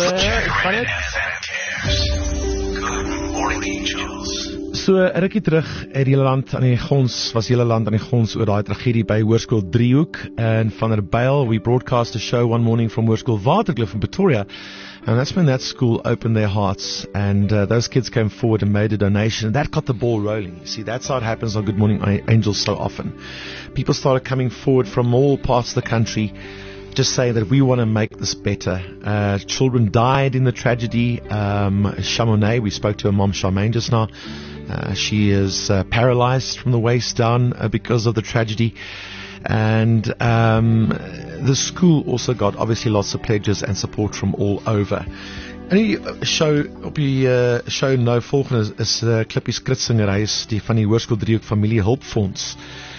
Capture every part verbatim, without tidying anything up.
van dit. Good Morning Angels. So, rukkie terug uit die hele land aan die gons, was die hele land aan die gons oor daai tragedie by Hoërskool Driehoek en Van der Byl. We broadcast a show one morning from Hoërskool Waterkloof in Pretoria. And that's when that school opened their hearts and uh, those kids came forward and made a donation and that got the ball rolling. You see, that's how it happens on Good Morning Angels so often. People started coming forward from all parts of the country just saying that we want to make this better. Uh, children died in the tragedy. Um, Chamonix, we spoke to her mom, Charmaine, just now. Uh, she is uh, paralyzed from the waist down uh, because of the tragedy. And um, the school also got obviously lots of pledges and support from all over. En die show op die uh, show nou volgende is, is uh, Klippie Skritsinger, hy is die van die Hoërskool Driehoek Familie Hulpfonds.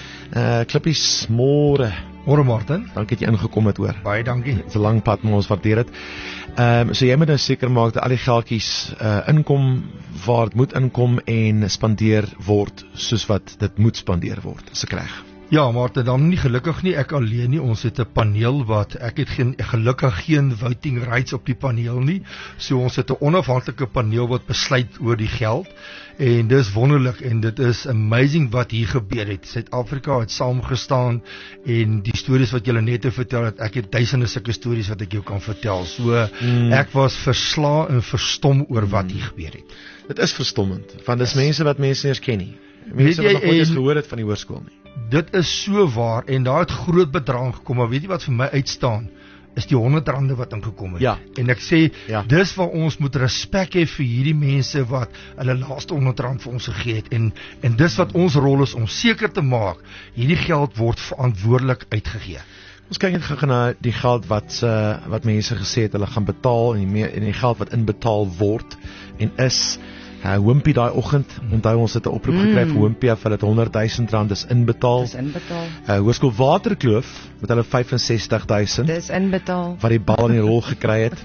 Uh, Klippies, môre. Môre Martin. Dankie dat jy ingekom het hoor. Baie dankie. Dit is 'n lang pad, maar ons waardeer dit. Ehm um, so jy moet nou seker maak dat al die geldjies uh, inkom waar dit moet inkom en spandeer word soos wat dit moet spandeer word. Dis ek reg. Ja, maar dit dan nie gelukkig nie ek alleen nie. Ons het 'n paneel wat ek het geen gelukkig geen voting rights op die paneel nie. So ons het 'n onafhanklike paneel wat besluit oor die geld. En dis wonderlik en dit is amazing wat hier gebeur het. Suid-Afrika het saamgestaan en die stories wat julle net vertel het, ek het duisende sulke stories wat ek jou kan vertel. So mm. ek was versla en verstom oor wat hier gebeur het. Dit is verstommend, want dis mense wat mense nie eens ken nie. Mense wat nog nooit eens gehoor het van die hoërskool nie. Dit is so waar en daar het groot bedrag gekom, maar weet jy wat vir my uitstaan? Is die honderd rande wat ingekom het. Ja. En ek sê, ja. dis waar ons moet respek hê vir hierdie mense wat hulle laaste honderd rand vir ons gegee het. En, en dis wat ons rol is om seker te maak, hierdie geld word verantwoordelik uitgegee. Ons kyk net gou na die geld wat uh, wat mense gesê het hulle gaan betaal en die, en die geld wat inbetaal word en is. Uh, Wimpy daai oggend, onthou ons het 'n oproep mm. gekry vir Wimpy af, hulle het honderd duisend rand is inbetaal. Dis inbetaal. Uh, Hoërskool Waterkloof met hulle vyf en sestig duisend. Dis inbetaal. Wat die bal in die rol gekry het.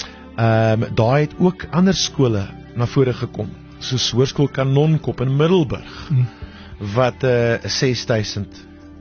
Ehm um, daai het ook ander skole na vore gekom, soos Hoërskool Kanonkop in Middelburg mm. wat uh, ses duisend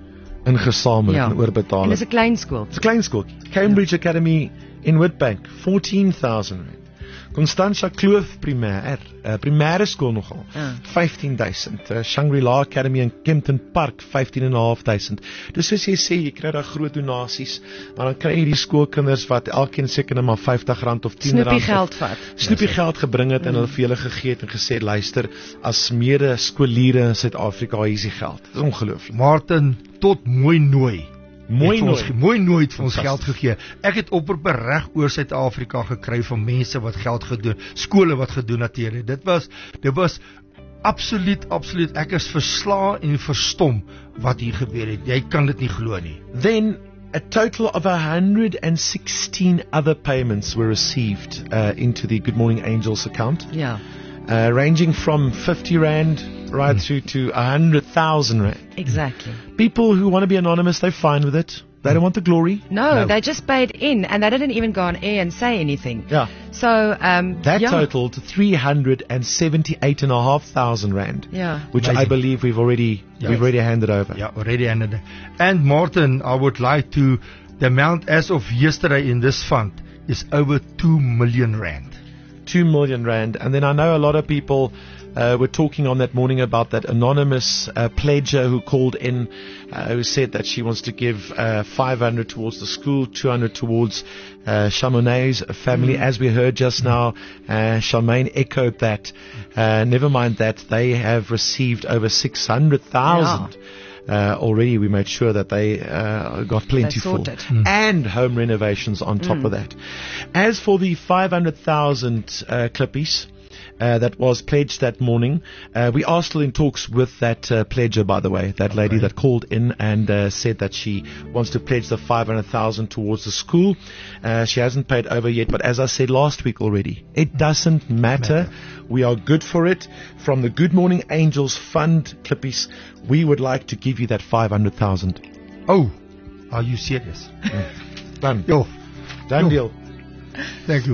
ingesamel ja. en oorbetaal het. En dis 'n klein skool. Dis 'n klein skooltjie. Cambridge ja. Academy in Witbank, fourteen thousand rand. Constantia Kloof primêr, uh, primêre skool nogal, ja. vyftien duisend. Uh, Shangri-La Academy in Kempton Park, vyftien en 'n half duisend. Dus soos jy sê, jy kry daar groot donasies, maar dan kry jy die skoolkinders wat elkeen seker net maar vyftig rand of tien rand snoepie geld vat. Snoepie geld gebring het mm. en hulle vir julle gegee het en gesê, luister, as mede skooliere in Suid-Afrika, hier is die geld. Dit is ongelooflik. Martin, tot mooi nooi. Mooi nooit. Ons, mooi nooit vir ons geld gegee. Ek het oproepe reg oor Suid-Afrika gekry van mense wat geld gedoen, skole wat gedonateer het. Dit was dit was absoluut absoluut ek is versla en verstom wat hier gebeur het. Jy kan dit nie glo nie. Then a total of one hundred sixteen other payments were received uh, into the Good Morning Angels account. Ja. Uh, ranging from fifty rand right mm. through to one hundred thousand rand. Exactly. People who want to be anonymous, they're fine with it. They mm. don't want the glory. No, no, they just paid in and they didn't even go on air and say anything. Yeah. So, um, that yeah. totaled three hundred seventy-eight and a half thousand rand. Yeah. Which Amazing. I believe we've already, yes. we've already handed over. Yeah, already handed. And Martin, I would like to, the amount as of yesterday in this fund is over two million rand. Two million rand. And then I know a lot of people uh, were talking on that morning about that anonymous uh, pledger who called in, uh, who said that she wants to give uh, five hundred towards the school, two hundred towards uh, Chamonix's family. Mm. As we heard just mm. now, uh, Charmaine echoed that. Uh, never mind that, they have received over six hundred thousand. Yeah. Uh, already we made sure that they uh, got plenty for mm. and home renovations on top mm. of that. As for the five hundred thousand uh, Klippies uh, that was pledged that morning, uh, we are still in talks with that uh, pledger, by the way, that okay. lady that called in and uh, said that she wants to pledge the five hundred thousand towards the school. Uh, she hasn't paid over yet, but as I said last week already, it doesn't matter. matter. We are good for it. From the Good Morning Angels Fund, Klippies, we would like to give you that five hundred thousand. Oh, are you serious? Done. Yo. Done Yo. deal. Thank you.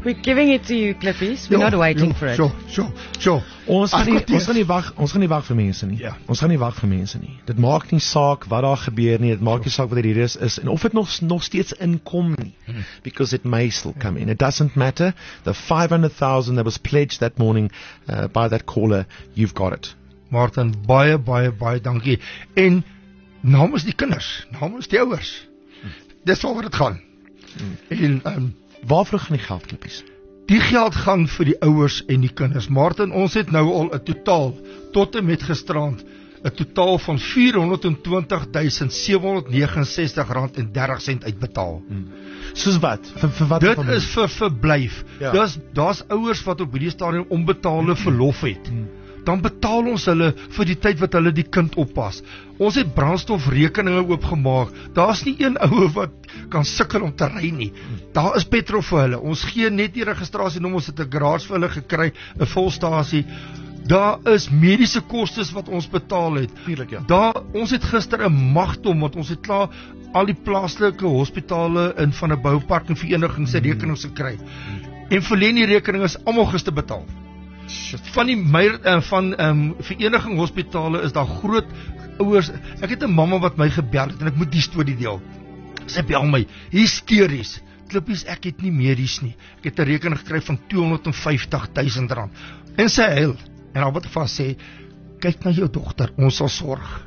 We're giving it to you, Clippies. We're Ja, not waiting ja, for it. Sure, sure, sure. Ons gaan As nie wat ons is- gaan nie wag ons gaan nie wag vir mense nie. Ja. Ons gaan nie wag vir mense nie. Dit maak nie saak wat daar gebeur nie. Dit maak nie saak wat hier is is en of dit nog nog steeds inkom nie. Because it may still come in. It doesn't matter. The five hundred thousand that was pledged that morning uh, by that caller, you've got it. Martin, baie baie baie dankie. En namens die kinders, namens die ouers. Dis waaroor dit gaan. En um, Waarvoor gaan die geld, Klippies? die geld gaan vir die ouers en die kinders. Martin, ons het nou al 'n totaal tot en met gisterand 'n totaal van vierhonderdtwintig duisend sewehonderd neges en sestig rand en dertig sent uitbetaal. Soos wat? Vir, vir wat? Dit familie? is vir verblyf. Ja. Dis daar's ouers wat op hierdie stadium onbetaalde verlof het. Dan betaal ons hulle vir die tyd wat hulle die kind oppas. Ons het brandstofrekeninge oopgemaak. Daar's nie een ouer wat kan sukkel om te ry nie. Daar is petrol vir hulle. Ons gee net die registrasienommer, ons het 'n garage vir hulle gekry, 'n volstasie. Daar is mediese kostes wat ons betaal het. Tuurlik, ja. Daar ons het gister 'n magtom want ons het klaar al die plaaslike hospitale in van 'n boupark en verenigings se rekenings gekry. En verleen die rekening is almal gister betaal. Van die meier, uh, van um, vereniging hospitale is daar groot ouers. Ek het 'n mamma wat my gebel het en ek moet die storie deel. Sy bel my hysteries. Klippies, ek het nie medies nie. Ek het 'n rekening gekry van tweehonderd vyftig duisend rand. En sy huil. En al wat vir sê, kyk na jou dogter, ons sal sorg.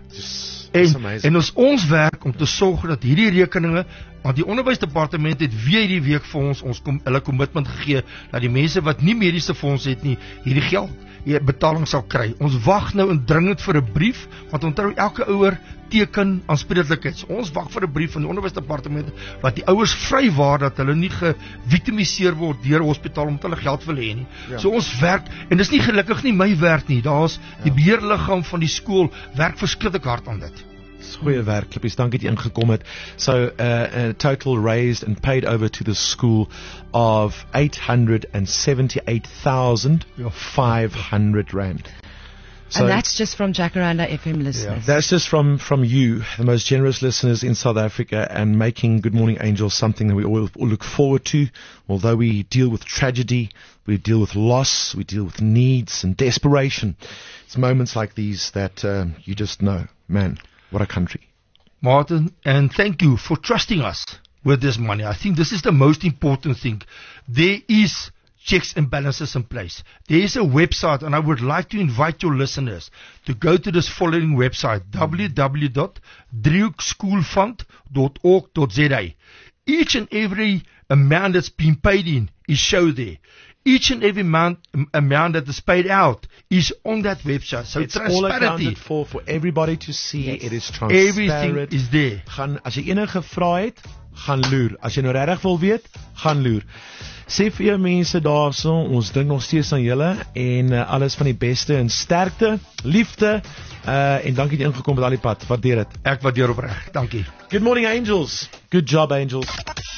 En, en ons ons werk om te sorg dat hierdie rekeninge, want die onderwysdepartement het weer hierdie week vir ons ons kom, hulle kommitment gegee dat die mense wat nie mediese fondse het nie, hierdie geld, hierdie betaling sal kry. Ons wag nou indringend vir 'n brief, want onthou elke ouer teken aanspreeklikheid. So, ons wag vir 'n brief van die onderwysdepartement wat die ouers vrywaar dat hulle nie gevitimiseer word deur hospitaal omdat hulle geld wil hê nie. Ja. So ons werk en dis nie gelukkig nie my werk nie. Daar's die beheerliggaam van die skool werk verskriklik hard aan dit. Goeie werk, Klippies, dankie dat jy ingekom het. So, uh, a total raised and paid over to the school of eight hundred seventy-eight thousand five hundred rand. So and that's just from Jacaranda F M listeners. that's just from, from you, the most generous listeners in South Africa, and making Good Morning Angels something that we all, all look forward to. Although we deal with tragedy, we deal with loss, we deal with needs and desperation. It's moments like these that um, you just know, man, what a country. Martin, and thank you for trusting us with this money. I think this is the most important thing. There is checks and balances in place. There is a website, and I would like to invite your listeners to go to this following website, w w w dot driehoekschoolfund dot org dot z a. Each and every amount that's been paid in is shown there. Each and every amount, amount that is paid out is on that website. So It's all transparency. accounted for, for everybody to see. Yes. It is transparent. Everything is there. Gaan, as jy enige gevra het, gaan loer. As jy nou regtig wil weet, gaan loer. Sê vir jou mense daarso, ons dink nog steeds aan julle en uh, alles van die beste en sterkte, liefde uh, en dankie dat jy ingekom het al die pad. Waardeer dit. Ek waardeer opreg. Dankie. Good morning, Angels. Good job, Angels.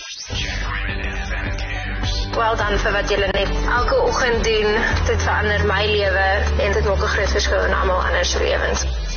Wel dan vir wat julle net elke oggend doen. Dit verander my lewe en dit maak 'n groot verskil in almal anders se lewens.